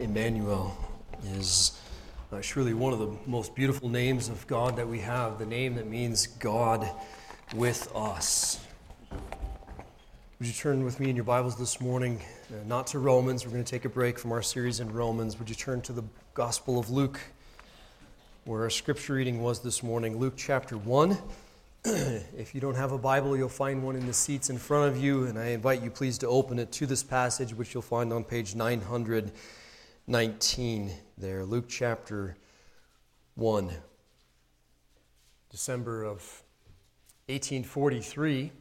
Emmanuel is surely one of the most beautiful names of God that we have, the name that means God with us. Would you turn with me in your Bibles this morning, not to Romans, we're going to take a break from our series in Romans. Would you turn to the Gospel of Luke, where our scripture reading was this morning, Luke chapter 1. If you don't have a Bible, you'll find one in the seats in front of you, and I invite you please to open it to this passage, which you'll find on page 919 there, Luke chapter 1. December of 1843,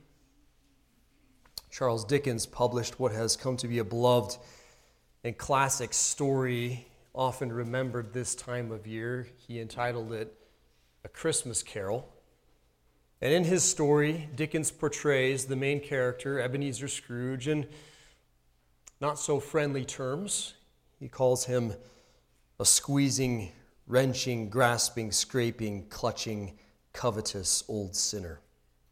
Charles Dickens published what has come to be a beloved and classic story, often remembered this time of year. He entitled it A Christmas Carol. And in his story, Dickens portrays the main character, Ebenezer Scrooge, in not so friendly terms. He calls him a squeezing, wrenching, grasping, scraping, clutching, covetous old sinner.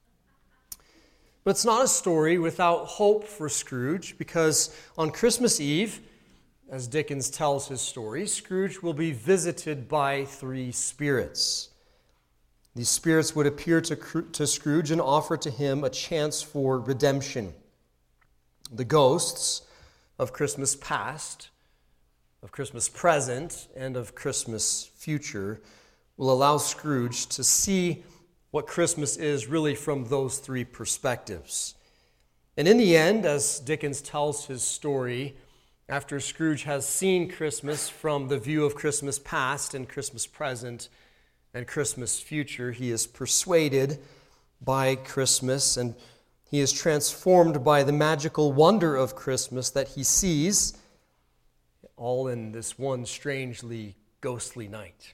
But it's not a story without hope for Scrooge, because on Christmas Eve, as Dickens tells his story, Scrooge will be visited by three spirits. These spirits would appear to Scrooge and offer to him a chance for redemption. The ghosts of Christmas past, of Christmas present, and of Christmas future will allow Scrooge to see what Christmas is really from those three perspectives. And in the end, as Dickens tells his story, after Scrooge has seen Christmas from the view of Christmas past and Christmas present and Christmas future, he is persuaded by Christmas, and he is transformed by the magical wonder of Christmas that he sees, all in this one strangely ghostly night.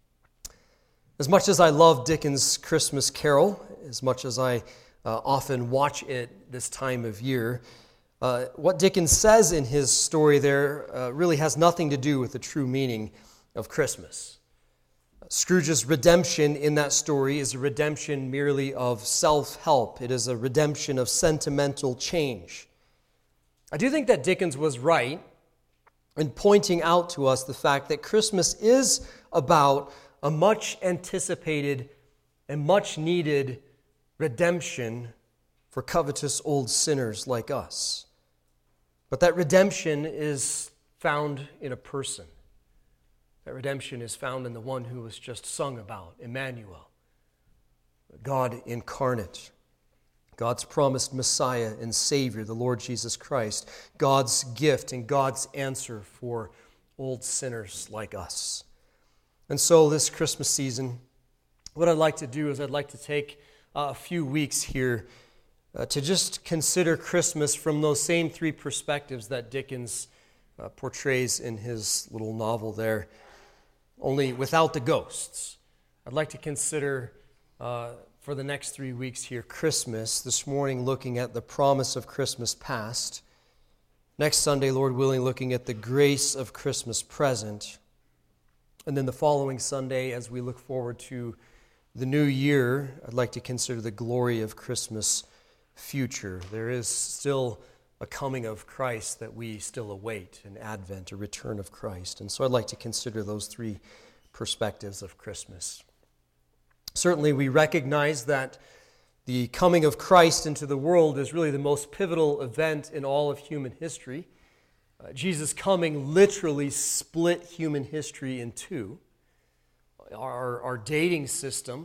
As much as I love Dickens' Christmas Carol, as much as I often watch it this time of year, what Dickens says in his story there really has nothing to do with the true meaning of Christmas. Scrooge's redemption in that story is a redemption merely of self-help. It is a redemption of sentimental change. I do think that Dickens was right in pointing out to us the fact that Christmas is about a much anticipated and much needed redemption for covetous old sinners like us. But that redemption is found in a person. That redemption is found in the one who was just sung about, Emmanuel, God incarnate, God's promised Messiah and Savior, the Lord Jesus Christ, God's gift and God's answer for old sinners like us. And so this Christmas season, what I'd like to do is I'd like to take a few weeks here to just consider Christmas from those same three perspectives that Dickens portrays in his little novel there, only without the ghosts. I'd like to consider for the next 3 weeks here Christmas, this morning looking at the promise of Christmas past, next Sunday, Lord willing, looking at the grace of Christmas present, and then the following Sunday, as we look forward to the new year, I'd like to consider the glory of Christmas future. There is still a coming of Christ that we still await, an advent, a return of Christ. And so I'd like to consider those three perspectives of Christmas. Certainly we recognize that the coming of Christ into the world is really the most pivotal event in all of human history. Jesus' coming literally split human history in two. Our dating system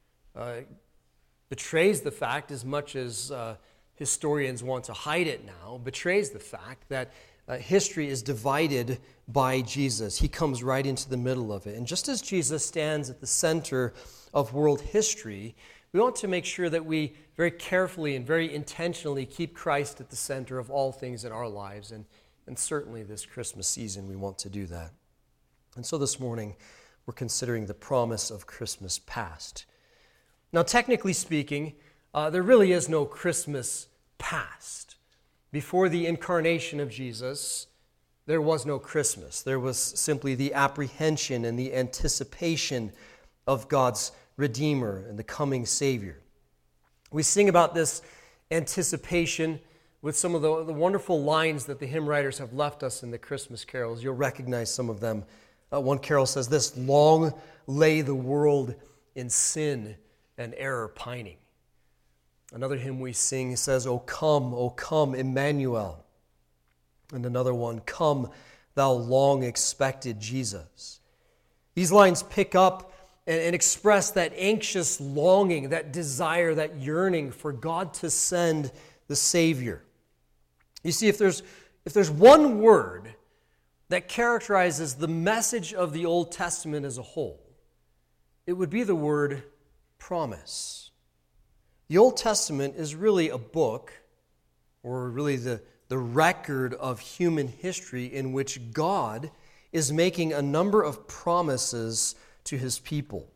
betrays the fact, as much as historians want to hide it now, betrays the fact that history is divided by Jesus. He comes right into the middle of it. And just as Jesus stands at the center of world history, we want to make sure that we very carefully and very intentionally keep Christ at the center of all things in our lives. And certainly this Christmas season, we want to do that. And so this morning, we're considering the promise of Christmas past. Now, technically speaking, there really is no Christmas past. Before the incarnation of Jesus, there was no Christmas. There was simply the apprehension and the anticipation of God's Redeemer and the coming Savior. We sing about this anticipation with some of the wonderful lines that the hymn writers have left us in the Christmas carols. You'll recognize some of them. One carol says this: "Long lay the world in sin and error pining." Another hymn we sing says, O come, Emmanuel." And another one, "Come, thou long expected Jesus." These lines pick up and express that anxious longing, that desire, that yearning for God to send the Savior. You see, if there's one word that characterizes the message of the Old Testament as a whole, it would be the word promise. The Old Testament is really a book, or really the record of human history in which God is making a number of promises to his people.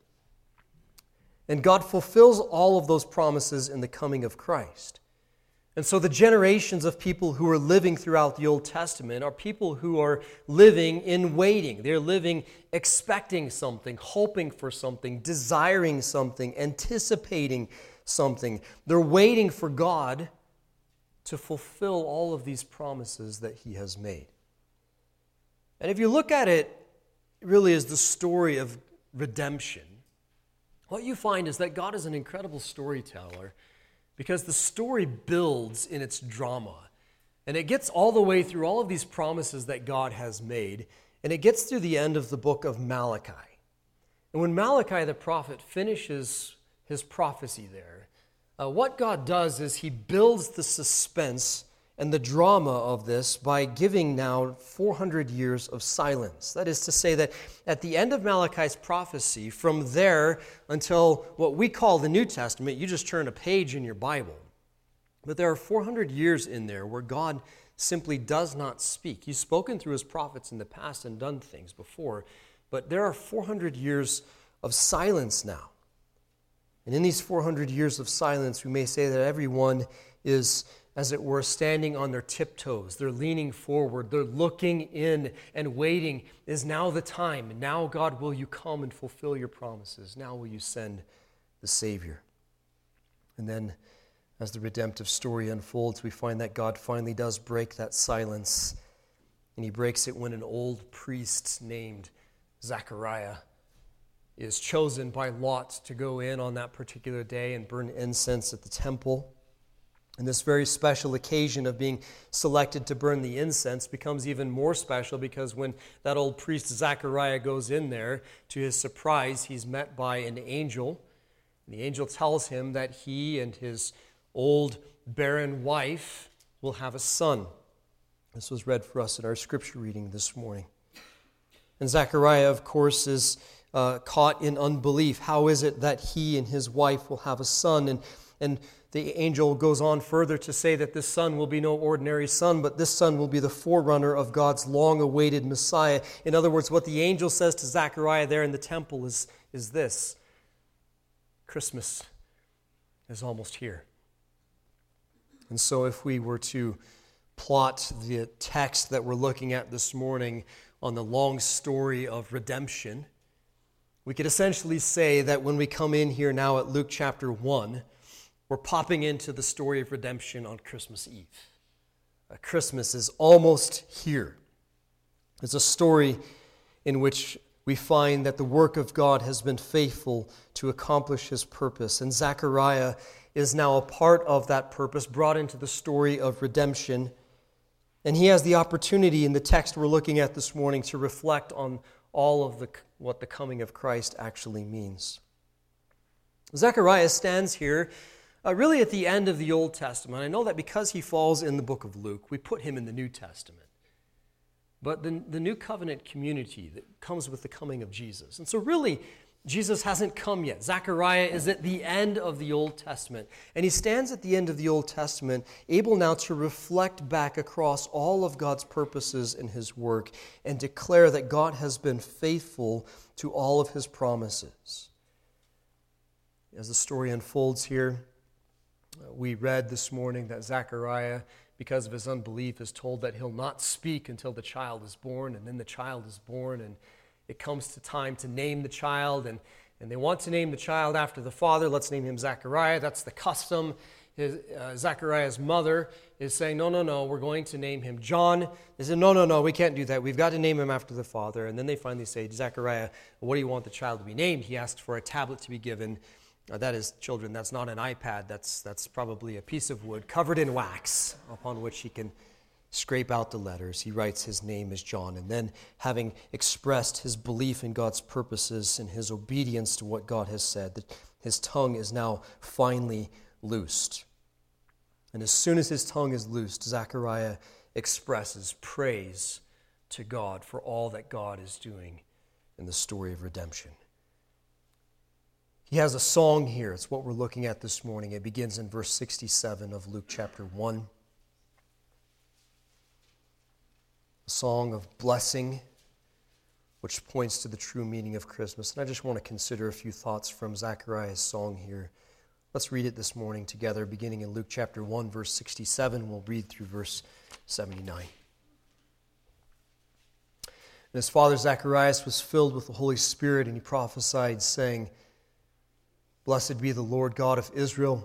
And God fulfills all of those promises in the coming of Christ. And so the generations of people who are living throughout the Old Testament are people who are living in waiting. They're living expecting something, hoping for something, desiring something, anticipating something. They're waiting for God to fulfill all of these promises that he has made. And if you look at it really as the story of redemption, what you find is that God is an incredible storyteller, because the story builds in its drama. And it gets all the way through all of these promises that God has made, and it gets through the end of the book of Malachi. And when Malachi the prophet finishes his prophecy there, what God does is he builds the suspense and the drama of this by giving now 400 years of silence. That is to say that at the end of Malachi's prophecy, from there until what we call the New Testament, you just turn a page in your Bible. But there are 400 years in there where God simply does not speak. He's spoken through his prophets in the past and done things before, but there are 400 years of silence now. And in these 400 years of silence, we may say that everyone is, as it were, standing on their tiptoes. They're leaning forward. They're looking in and waiting. Is now the time? Now, God, will you come and fulfill your promises? Now will you send the Savior? And then, as the redemptive story unfolds, we find that God finally does break that silence. And he breaks it when an old priest named Zechariah is chosen by Lot to go in on that particular day and burn incense at the temple. And this very special occasion of being selected to burn the incense becomes even more special, because when that old priest Zechariah goes in there, to his surprise, he's met by an angel. And the angel tells him that he and his old barren wife will have a son. This was read for us in our scripture reading this morning. And Zechariah, of course, is caught in unbelief. How is it that he and his wife will have a son? And the angel goes on further to say that this son will be no ordinary son, but this son will be the forerunner of God's long-awaited Messiah. In other words, what the angel says to Zechariah there in the temple is this: Christmas is almost here. And so if we were to plot the text that we're looking at this morning on the long story of redemption, we could essentially say that when we come in here now at Luke chapter 1, we're popping into the story of redemption on Christmas Eve. Christmas is almost here. It's a story in which we find that the work of God has been faithful to accomplish his purpose. And Zechariah is now a part of that purpose, brought into the story of redemption. And he has the opportunity in the text we're looking at this morning to reflect on all of what the coming of Christ actually means. Zechariah stands here really at the end of the Old Testament. I know that because he falls in the book of Luke, we put him in the New Testament. But the new covenant community that comes with the coming of Jesus. And so really, Jesus hasn't come yet. Zechariah is at the end of the Old Testament. And he stands at the end of the Old Testament, able now to reflect back across all of God's purposes in his work and declare that God has been faithful to all of his promises. As the story unfolds here, we read this morning that Zechariah, because of his unbelief, is told that he'll not speak until the child is born, and then the child is born, and it comes to time to name the child, and they want to name the child after the father. Let's name him Zechariah. That's the custom. Zechariah's mother is saying, no, we're going to name him John. They said, no, we can't do that. We've got to name him after the father. And then they finally say, Zechariah, what do you want the child to be named? He asked for a tablet to be given. That is, children, that's not an iPad. That's probably a piece of wood covered in wax upon which he can scrape out the letters. He writes his name as John. And then, having expressed his belief in God's purposes and his obedience to what God has said, that his tongue is now finally loosed. And as soon as his tongue is loosed, Zechariah expresses praise to God for all that God is doing in the story of redemption. He has a song here. It's what we're looking at this morning. It begins in verse 67 of Luke chapter 1. A song of blessing, which points to the true meaning of Christmas. And I just want to consider a few thoughts from Zechariah's song here. Let's read it this morning together, beginning in Luke chapter 1, verse 67. We'll read through verse 79. And his father Zacharias was filled with the Holy Spirit, and he prophesied, saying, Blessed be the Lord God of Israel,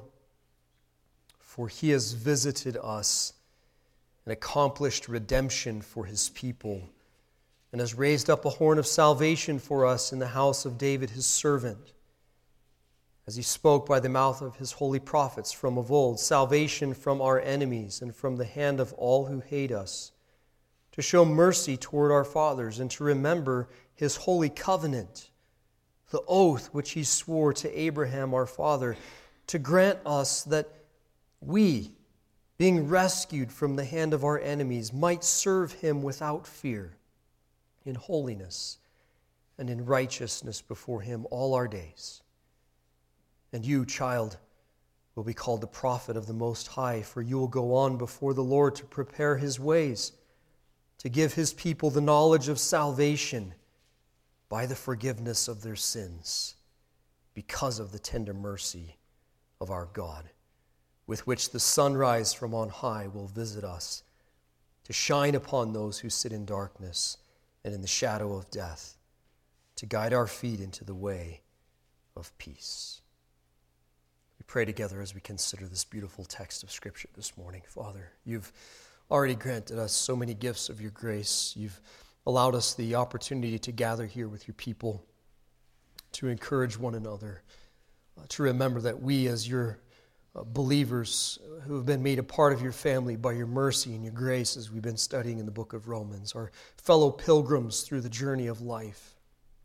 for he has visited us and accomplished redemption for his people, and has raised up a horn of salvation for us in the house of David his servant, as he spoke by the mouth of his holy prophets from of old, salvation from our enemies and from the hand of all who hate us, to show mercy toward our fathers and to remember his holy covenant, the oath which he swore to Abraham our father, to grant us that we, being rescued from the hand of our enemies, might serve him without fear, in holiness and in righteousness before him all our days. And you, child, will be called the prophet of the Most High, for you will go on before the Lord to prepare his ways, to give his people the knowledge of salvation by the forgiveness of their sins, because of the tender mercy of our God, with which the sunrise from on high will visit us, to shine upon those who sit in darkness and in the shadow of death, to guide our feet into the way of peace. We pray together as we consider this beautiful text of Scripture this morning. Father, you've already granted us so many gifts of your grace. You've allowed us the opportunity to gather here with your people, to encourage one another, to remember that we as your believers who have been made a part of your family by your mercy and your grace, as we've been studying in the book of Romans, are fellow pilgrims through the journey of life.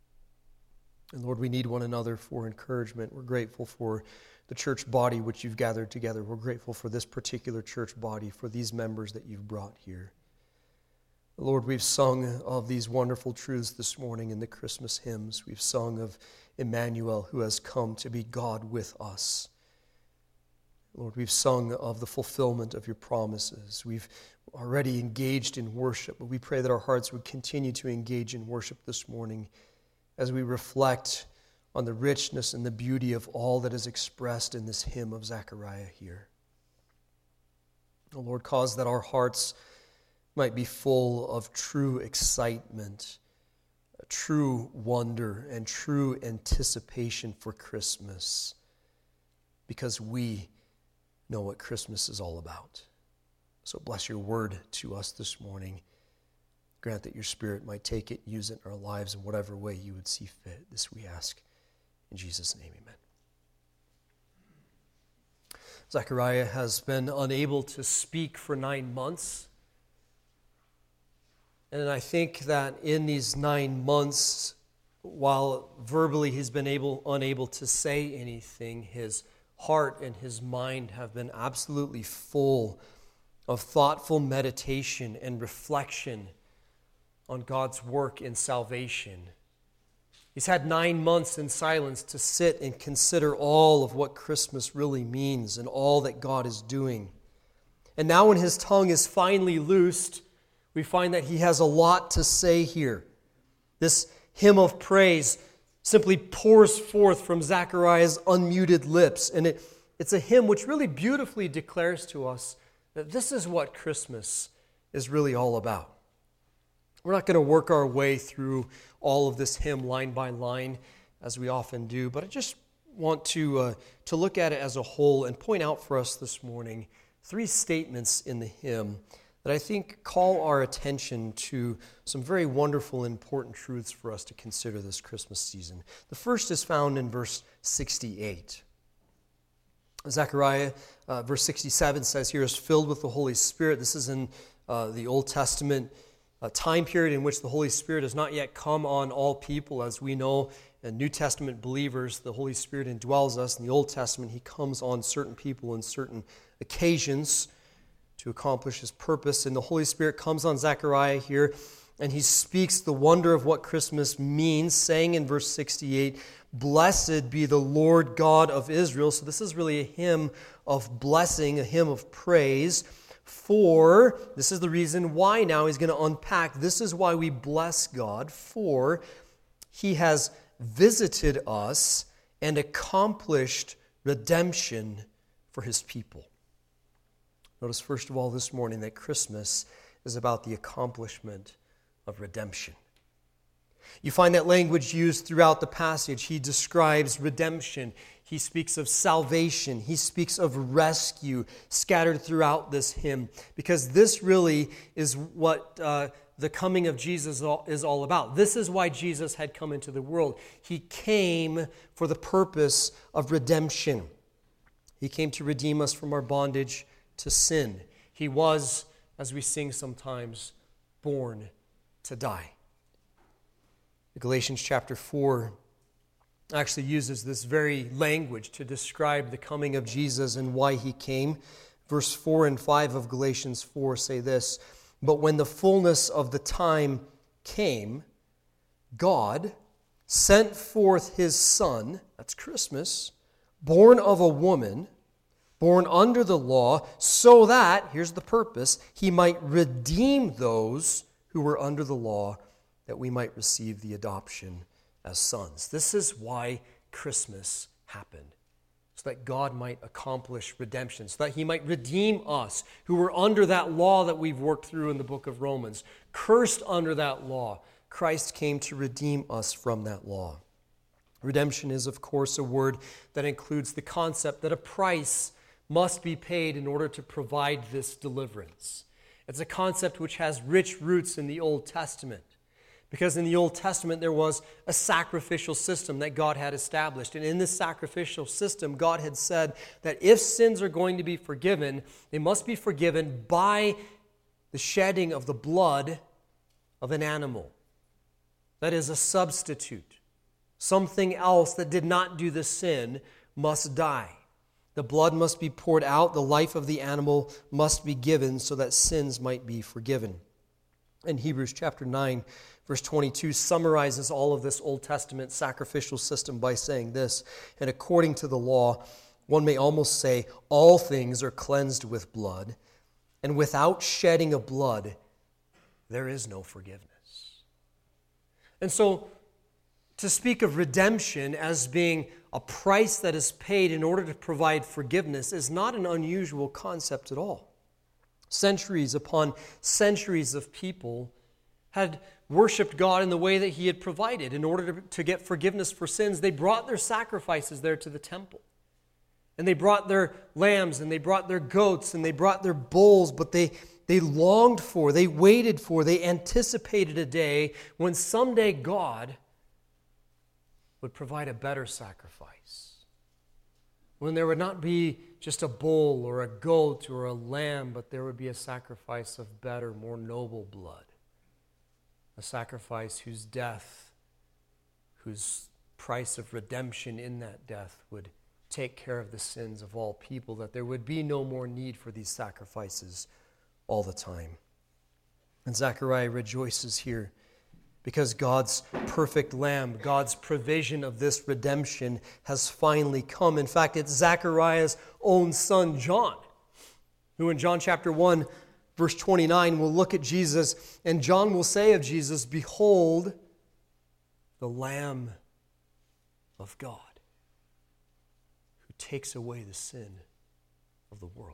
And Lord, we need one another for encouragement. We're grateful for the church body which you've gathered together. We're grateful for this particular church body, for these members that you've brought here. Lord, we've sung of these wonderful truths this morning in the Christmas hymns. We've sung of Emmanuel, who has come to be God with us. Lord, we've sung of the fulfillment of your promises. We've already engaged in worship, but we pray that our hearts would continue to engage in worship this morning as we reflect on the richness and the beauty of all that is expressed in this hymn of Zechariah here. Oh Lord, cause that our hearts might be full of true excitement, true wonder, and true anticipation for Christmas, because we know what Christmas is all about. So bless your word to us this morning. Grant that your Spirit might take it, use it in our lives in whatever way you would see fit. This we ask in Jesus' name, amen. Zechariah has been unable to speak for 9 months. And I think that in these 9 months, while verbally he's been unable to say anything, his heart and his mind have been absolutely full of thoughtful meditation and reflection on God's work in salvation. He's had 9 months in silence to sit and consider all of what Christmas really means and all that God is doing. And now when his tongue is finally loosed, we find that he has a lot to say here. This hymn of praise simply pours forth from Zechariah's unmuted lips. And it's a hymn which really beautifully declares to us that this is what Christmas is really all about. We're not going to work our way through all of this hymn line by line, as we often do, but I just want to look at it as a whole and point out for us this morning 3 statements in the hymn that I think call our attention to some very wonderful and important truths for us to consider this Christmas season. The first is found in verse 68. Zechariah, verse 67 says here, is filled with the Holy Spirit. This is in the Old Testament time period in which the Holy Spirit has not yet come on all people. As we know, in New Testament believers, the Holy Spirit indwells us. In the Old Testament, he comes on certain people in certain occasions to accomplish his purpose. And the Holy Spirit comes on Zechariah here, and he speaks the wonder of what Christmas means, saying in verse 68, "Blessed be the Lord God of Israel." So this is really a hymn of blessing, a hymn of praise. For, this is the reason why now he's going to unpack, this is why we bless God, for he has visited us and accomplished redemption for his people. Notice first of all this morning that Christmas is about the accomplishment of redemption. You find that language used throughout the passage. He describes redemption. He speaks of salvation. He speaks of rescue scattered throughout this hymn, because this really is what the coming of Jesus is all about. This is why Jesus had come into the world. He came for the purpose of redemption. He came to redeem us from our bondage to sin. He was, as we sing sometimes, born to die. Galatians chapter 4 actually uses this very language to describe the coming of Jesus and why he came. Verse 4 and 5 of Galatians 4 say this, "But when the fullness of the time came, God sent forth his Son," that's Christmas, "born of a woman, born under the law, so that," here's the purpose, "he might redeem those who were under the law, that we might receive the adoption as sons." This is why Christmas happened, so that God might accomplish redemption, so that he might redeem us who were under that law that we've worked through in the book of Romans, cursed under that law. Christ came to redeem us from that law. Redemption is, of course, a word that includes the concept that a price must be paid in order to provide this deliverance. It's a concept which has rich roots in the Old Testament, because in the Old Testament there was a sacrificial system that God had established. And in this sacrificial system, God had said that if sins are going to be forgiven, they must be forgiven by the shedding of the blood of an animal. That is a substitute. Something else that did not do the sin must die. The blood must be poured out, the life of the animal must be given so that sins might be forgiven. And Hebrews chapter 9, verse 22 summarizes all of this Old Testament sacrificial system by saying this, "And according to the law, one may almost say, all things are cleansed with blood, and without shedding of blood, there is no forgiveness." And so, to speak of redemption as being a price that is paid in order to provide forgiveness is not an unusual concept at all. Centuries upon centuries of people had worshiped God in the way that he had provided. In order to get forgiveness for sins, they brought their sacrifices there to the temple. And they brought their lambs, and they brought their goats, and they brought their bulls, but they longed for, they waited for, they anticipated a day when someday God would provide a better sacrifice. When there would not be just a bull or a goat or a lamb, but there would be a sacrifice of better, more noble blood. A sacrifice whose death, whose price of redemption in that death would take care of the sins of all people, that there would be no more need for these sacrifices all the time. And Zechariah rejoices here because God's perfect lamb, God's provision of this redemption has finally come. In fact, it's Zechariah's own son, John, who in John chapter 1, verse 29, will look at Jesus, and John will say of Jesus, "Behold, the Lamb of God, who takes away the sin of the world."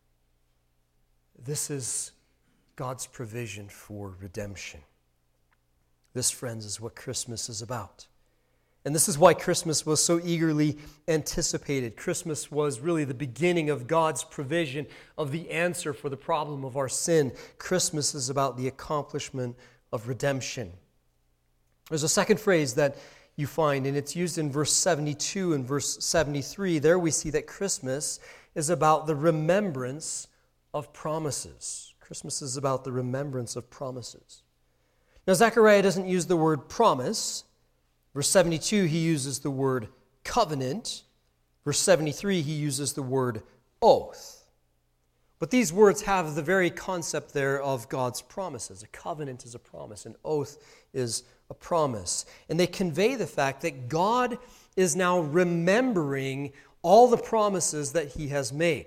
This is God's provision for redemption. This, friends, is what Christmas is about. And this is why Christmas was so eagerly anticipated. Christmas was really the beginning of God's provision of the answer for the problem of our sin. Christmas is about the accomplishment of redemption. There's a second phrase that you find, and it's used in verse 72 and verse 73. There we see that Christmas is about the remembrance of promises. Christmas is about the remembrance of promises. Now, Zechariah doesn't use the word promise. Verse 72, he uses the word covenant. Verse 73, he uses the word oath. But these words have the very concept there of God's promises. A covenant is a promise. An oath is a promise. And they convey the fact that God is now remembering all the promises that he has made.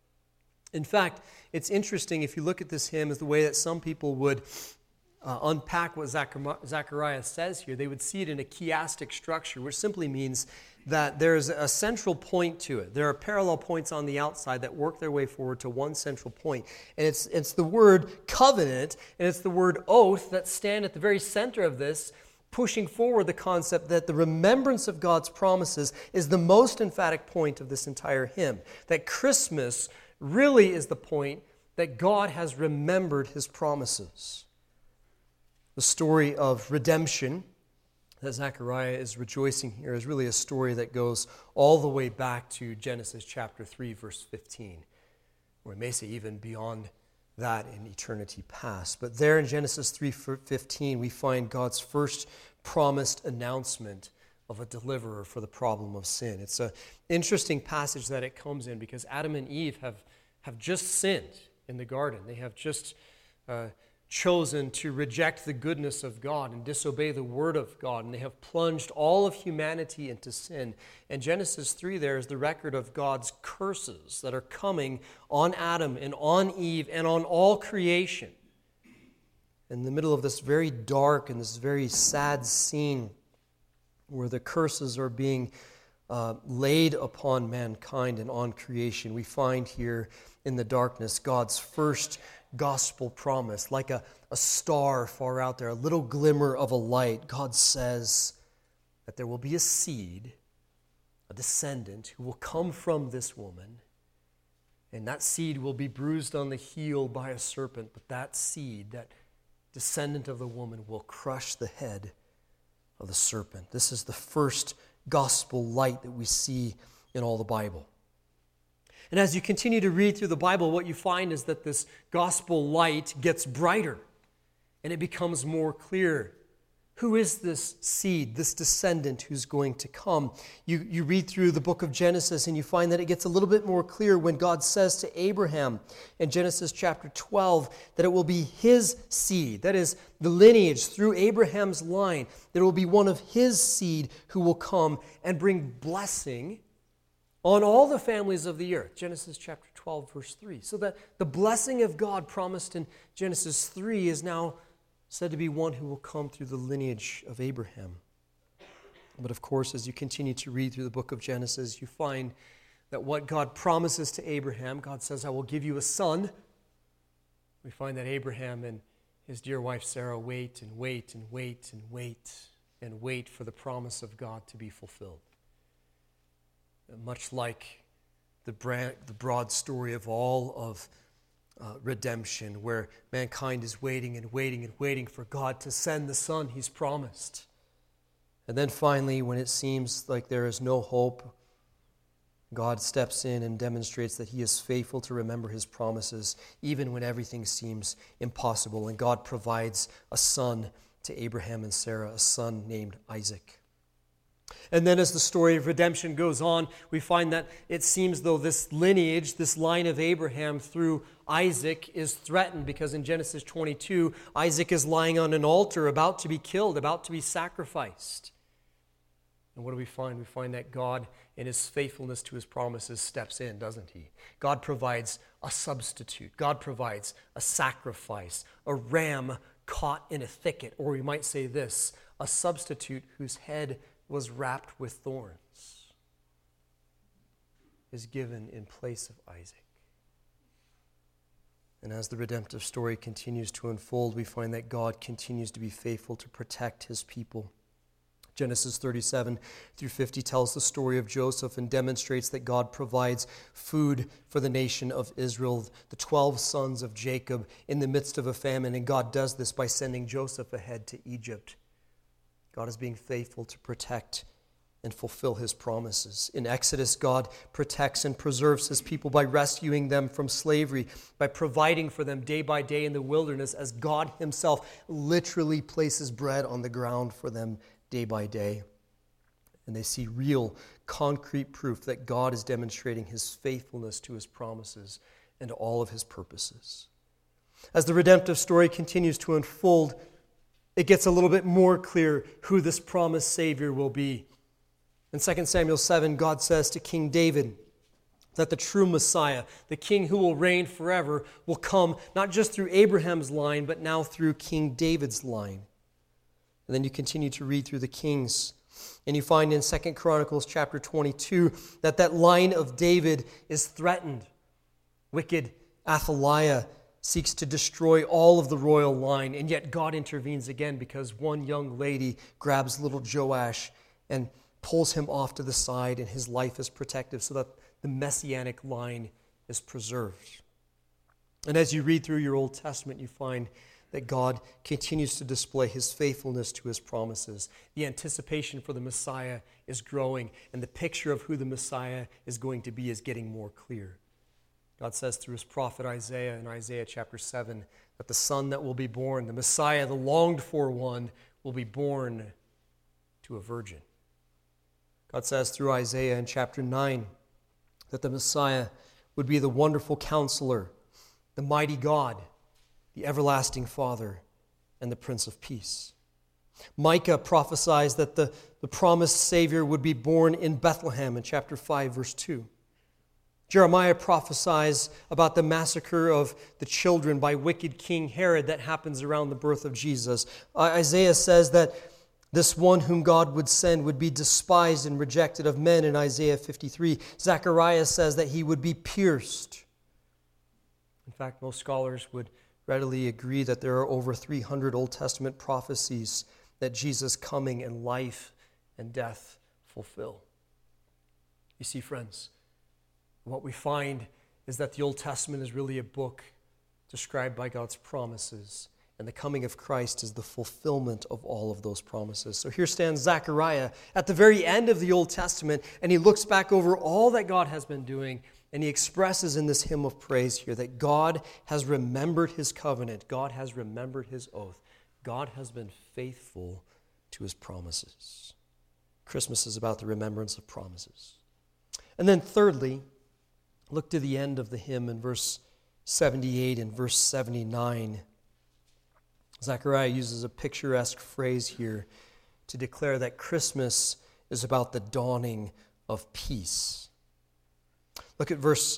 In fact, it's interesting if you look at this hymn as the way that some people would unpack what Zechariah says here. They would see it in a chiastic structure, which simply means that there's a central point to it. There are parallel points on the outside that work their way forward to one central point. And it's the word covenant and it's the word oath that stand at the very center of this, pushing forward the concept that the remembrance of God's promises is the most emphatic point of this entire hymn. That Christmas really is the point that God has remembered his promises. The story of redemption that Zechariah is rejoicing here is really a story that goes all the way back to Genesis chapter 3, verse 15, or we may say even beyond that in eternity past. But there in Genesis 3:15, we find God's first promised announcement of a deliverer for the problem of sin. It's an interesting passage that it comes in because Adam and Eve have just sinned in the garden. They have just chosen to reject the goodness of God and disobey the word of God, and they have plunged all of humanity into sin. And Genesis 3 there is the record of God's curses that are coming on Adam and on Eve and on all creation. In the middle of this very dark and this very sad scene where the curses are being laid upon mankind and on creation, we find here in the darkness God's first gospel promise, like a star far out there, a little glimmer of a light. God says that there will be a seed, a descendant, who will come from this woman, and that seed will be bruised on the heel by a serpent, but that seed, that descendant of the woman, will crush the head of the serpent. This is the first gospel light that we see in all the Bible. And as you continue to read through the Bible, what you find is that this gospel light gets brighter and it becomes more clear. Who is this seed, this descendant who's going to come? You read through the book of Genesis and you find that it gets a little bit more clear when God says to Abraham in Genesis chapter 12 that it will be his seed, that is the lineage through Abraham's line, that it will be one of his seed who will come and bring blessing on all the families of the earth. Genesis chapter 12, verse 3. So that the blessing of God promised in Genesis 3 is now said to be one who will come through the lineage of Abraham. But of course, as you continue to read through the book of Genesis, you find that what God promises to Abraham, God says, I will give you a son. We find that Abraham and his dear wife Sarah wait and wait and wait and wait and wait for the promise of God to be fulfilled. Much like the broad story of all of redemption, where mankind is waiting and waiting and waiting for God to send the Son he's promised. And then finally, when it seems like there is no hope, God steps in and demonstrates that he is faithful to remember his promises, even when everything seems impossible. And God provides a son to Abraham and Sarah, a son named Isaac. And then as the story of redemption goes on, we find that it seems though this lineage, this line of Abraham through Isaac is threatened, because in Genesis 22, Isaac is lying on an altar about to be killed, about to be sacrificed. And what do we find? We find that God, in his faithfulness to his promises, steps in, doesn't he? God provides a substitute. God provides a sacrifice, a ram caught in a thicket, or we might say this, a substitute whose head was wrapped with thorns, is given in place of Isaac. And as the redemptive story continues to unfold, we find that God continues to be faithful to protect his people, Genesis 37 through 50 tells the story of Joseph and demonstrates that God provides food for the nation of Israel, the 12 sons of Jacob, in the midst of a famine. And God does this by sending Joseph ahead to Egypt. God is being faithful to protect and fulfill his promises. In Exodus, God protects and preserves his people by rescuing them from slavery, by providing for them day by day in the wilderness, as God himself literally places bread on the ground for them day by day. And they see real, concrete proof that God is demonstrating his faithfulness to his promises and to all of his purposes. As the redemptive story continues to unfold, it gets a little bit more clear who this promised Savior will be. In 2 Samuel 7, God says to King David that the true Messiah, the king who will reign forever, will come not just through Abraham's line, but now through King David's line. And then you continue to read through the Kings, and you find in 2 Chronicles chapter 22 that line of David is threatened. Wicked Athaliah seeks to destroy all of the royal line, and yet God intervenes again because one young lady grabs little Joash and pulls him off to the side, and his life is protected so that the messianic line is preserved. And as you read through your Old Testament, you find that God continues to display his faithfulness to his promises. The anticipation for the Messiah is growing, and the picture of who the Messiah is going to be is getting more clear. God says through his prophet Isaiah in Isaiah chapter 7 that the son that will be born, the Messiah, the longed for one, will be born to a virgin. God says through Isaiah in chapter 9 that the Messiah would be the wonderful counselor, the mighty God, the everlasting Father, and the Prince of Peace. Micah prophesies that the promised Savior would be born in Bethlehem in chapter 5, verse 2. Jeremiah prophesies about the massacre of the children by wicked King Herod that happens around the birth of Jesus. Isaiah says that this one whom God would send would be despised and rejected of men in Isaiah 53. Zechariah says that he would be pierced. In fact, most scholars would readily agree that there are over 300 Old Testament prophecies that Jesus' coming and life and death fulfill. You see, friends, what we find is that the Old Testament is really a book described by God's promises, and the coming of Christ is the fulfillment of all of those promises. So here stands Zechariah at the very end of the Old Testament, and he looks back over all that God has been doing, and he expresses in this hymn of praise here that God has remembered his covenant. God has remembered his oath. God has been faithful to his promises. Christmas is about the remembrance of promises. And then thirdly, look to the end of the hymn in verse 78 and verse 79. Zechariah uses a picturesque phrase here to declare that Christmas is about the dawning of peace. Look at verse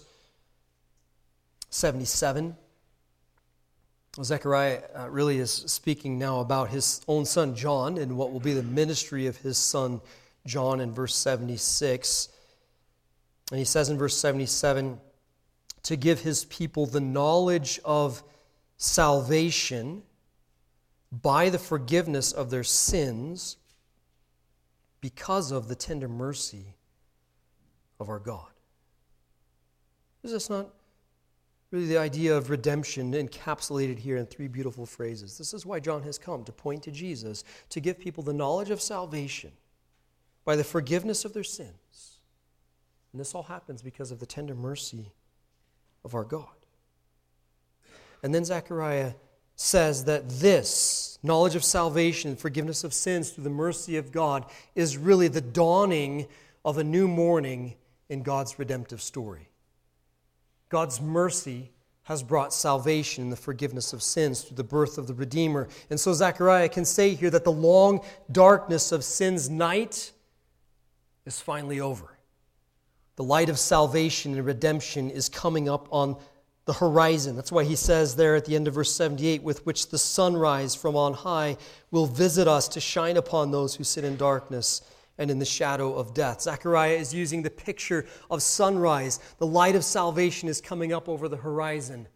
77. Zechariah really is speaking now about his own son John and what will be the ministry of his son John in verse 76. And he says in verse 77, to give his people the knowledge of salvation by the forgiveness of their sins because of the tender mercy of our God. Is this not really the idea of redemption encapsulated here in three beautiful phrases? This is why John has come, to point to Jesus, to give people the knowledge of salvation by the forgiveness of their sins. And this all happens because of the tender mercy of our God. And then Zechariah says that this knowledge of salvation, forgiveness of sins through the mercy of God, is really the dawning of a new morning in God's redemptive story. God's mercy has brought salvation and the forgiveness of sins through the birth of the Redeemer. And so Zechariah can say here that the long darkness of sin's night is finally over. The light of salvation and redemption is coming up on the horizon. That's why he says there at the end of verse 78, with which the sunrise from on high will visit us to shine upon those who sit in darkness and in the shadow of death. Zechariah is using the picture of sunrise. The light of salvation is coming up over the horizon.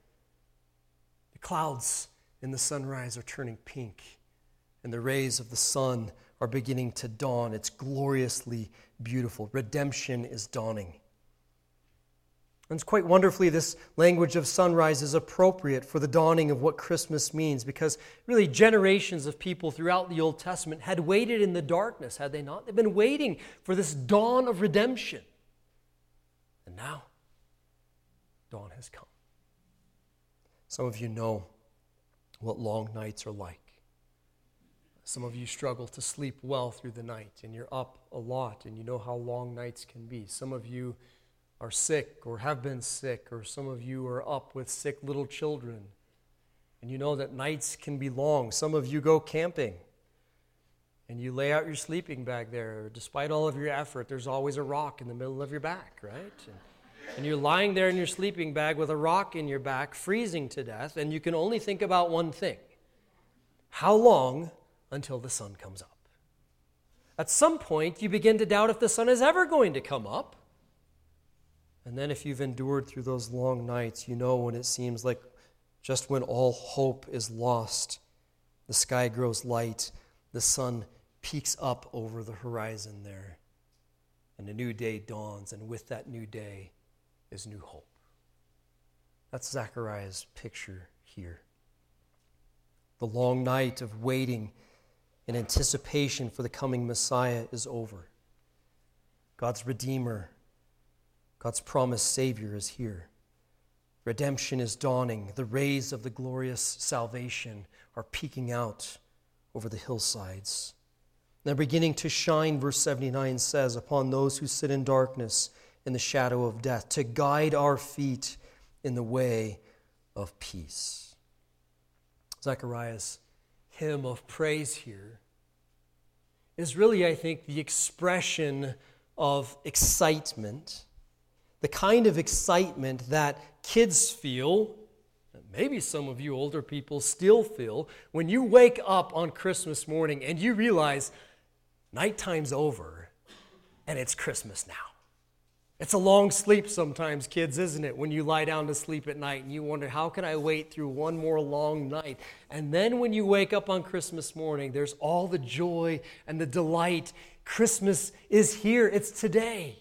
The clouds in the sunrise are turning pink, and the rays of the sun are beginning to dawn. It's gloriously beautiful. Redemption is dawning. And it's quite wonderfully, this language of sunrise is appropriate for the dawning of what Christmas means, because really generations of people throughout the Old Testament had waited in the darkness, had they not? They've been waiting for this dawn of redemption. And now, dawn has come. Some of you know what long nights are like. Some of you struggle to sleep well through the night, and you're up a lot, and you know how long nights can be. Some of you are sick or have been sick, or some of you are up with sick little children, and you know that nights can be long. Some of you go camping, and you lay out your sleeping bag there. Despite all of your effort, there's always a rock in the middle of your back, right? And you're lying there in your sleeping bag with a rock in your back, freezing to death, and you can only think about one thing. How long until the sun comes up? At some point, you begin to doubt if the sun is ever going to come up. And then if you've endured through those long nights, you know when it seems like just when all hope is lost, the sky grows light, the sun peaks up over the horizon there, and a new day dawns, and with that new day is new hope. That's Zechariah's picture here. The long night of waiting in anticipation for the coming Messiah is over. God's Redeemer, God's promised Savior is here. Redemption is dawning. The rays of the glorious salvation are peeking out over the hillsides. They're beginning to shine, verse 79 says, upon those who sit in darkness in the shadow of death, to guide our feet in the way of peace. Zechariah's hymn of praise here is really, I think, the expression of excitement, the kind of excitement that kids feel, maybe some of you older people still feel, when you wake up on Christmas morning and you realize nighttime's over and it's Christmas now. It's a long sleep sometimes, kids, isn't it? When you lie down to sleep at night and you wonder, how can I wait through one more long night? And then when you wake up on Christmas morning, there's all the joy and the delight. Christmas is here. It's today.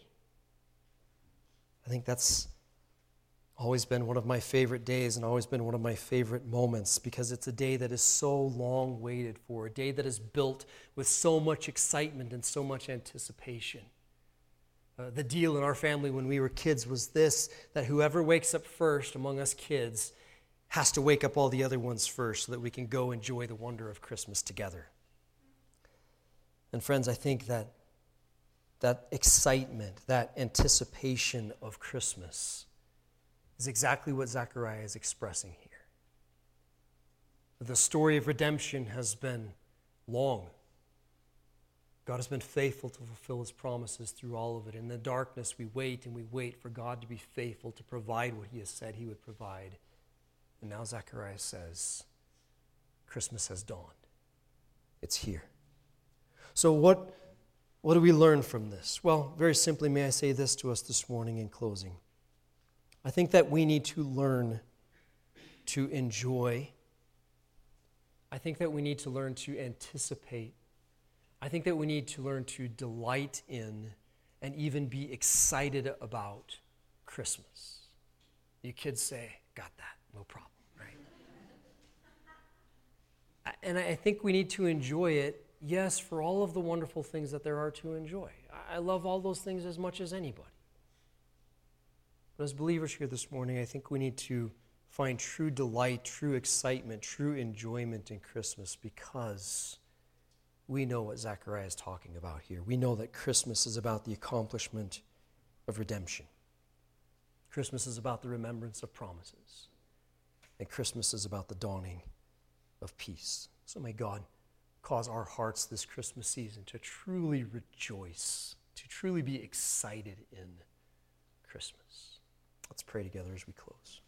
I think that's always been one of my favorite days and always been one of my favorite moments, because it's a day that is so long waited for, a day that is built with so much excitement and so much anticipation. The deal in our family when we were kids was this, that whoever wakes up first among us kids has to wake up all the other ones first so that we can go enjoy the wonder of Christmas together. And friends, I think that excitement, that anticipation of Christmas is exactly what Zechariah is expressing here. The story of redemption has been long. God has been faithful to fulfill his promises through all of it. In the darkness, we wait and we wait for God to be faithful to provide what he has said he would provide. And now Zechariah says, Christmas has dawned. It's here. So what do we learn from this? Well, very simply, may I say this to us this morning in closing. I think that we need to learn to enjoy. I think that we need to learn to anticipate. I think that we need to learn to delight in and even be excited about Christmas. You kids say, got that, no problem, right? And I think we need to enjoy it, yes, for all of the wonderful things that there are to enjoy. I love all those things as much as anybody. But as believers here this morning, I think we need to find true delight, true excitement, true enjoyment in Christmas, because we know what Zechariah is talking about here. We know that Christmas is about the accomplishment of redemption. Christmas is about the remembrance of promises. And Christmas is about the dawning of peace. So may God cause our hearts this Christmas season to truly rejoice, to truly be excited in Christmas. Let's pray together as we close.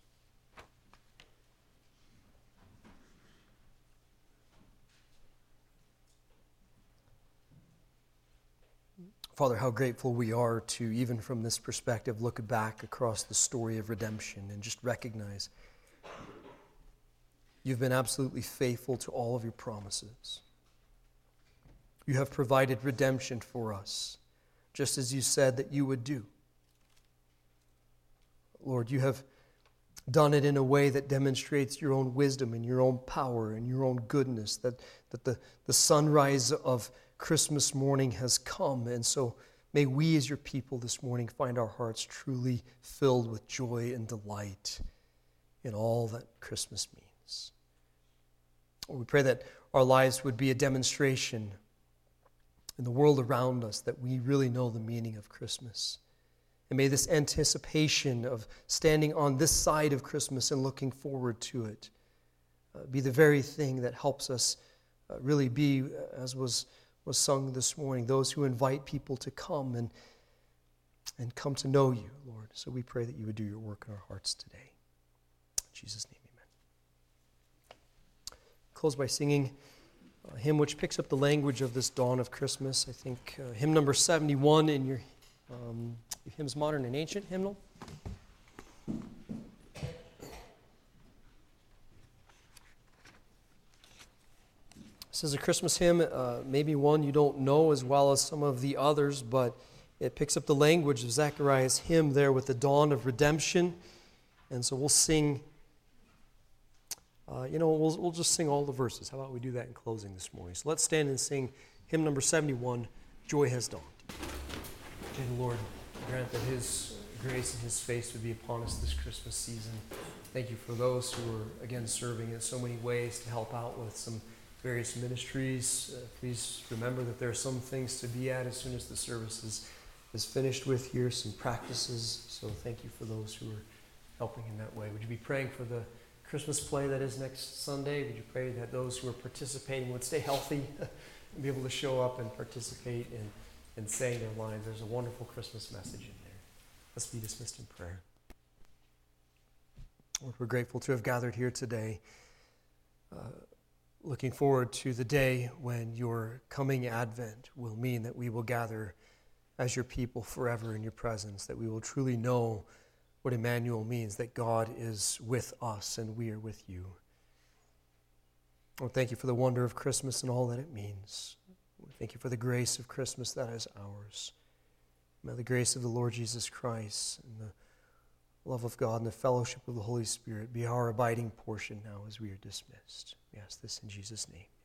Father, how grateful we are to, even from this perspective, look back across the story of redemption and just recognize you've been absolutely faithful to all of your promises. You have provided redemption for us, just as you said that you would do. Lord, you have done it in a way that demonstrates your own wisdom and your own power and your own goodness, that the sunrise of Christmas morning has come. And so may we as your people this morning find our hearts truly filled with joy and delight in all that Christmas means. We pray that our lives would be a demonstration in the world around us that we really know the meaning of Christmas. And may this anticipation of standing on this side of Christmas and looking forward to it be the very thing that helps us really be, as was sung this morning, those who invite people to come and come to know you, Lord. So we pray that you would do your work in our hearts today. In Jesus' name, amen. Close by singing a hymn which picks up the language of this dawn of Christmas. I think hymn number 71 in your hymns, Modern and Ancient hymnal. This is a Christmas hymn, maybe one you don't know as well as some of the others, but it picks up the language of Zechariah's hymn there with the dawn of redemption. And so we'll sing, we'll just sing all the verses. How about we do that in closing this morning? So let's stand and sing hymn number 71, Joy Has Dawned. May the Lord grant that His grace and His face would be upon us this Christmas season. Thank you for those who are, again, serving in so many ways to help out with some various ministries. Please remember that there are some things to be at as soon as the service is finished with here, some practices. So thank you for those who are helping in that way. Would you be praying for the Christmas play that is next Sunday? Would you pray that those who are participating would stay healthy and be able to show up and participate in saying their lines? There's a wonderful Christmas message in there. Let's be dismissed in prayer. Lord, we're grateful to have gathered here today, looking forward to the day when your coming advent will mean that we will gather as your people forever in your presence, that we will truly know what Emmanuel means, that God is with us and we are with you. Lord, thank you for the wonder of Christmas and all that it means. Thank you for the grace of Christmas that is ours. May the grace of the Lord Jesus Christ and the love of God and the fellowship of the Holy Spirit be our abiding portion now as we are dismissed. We ask this in Jesus' name.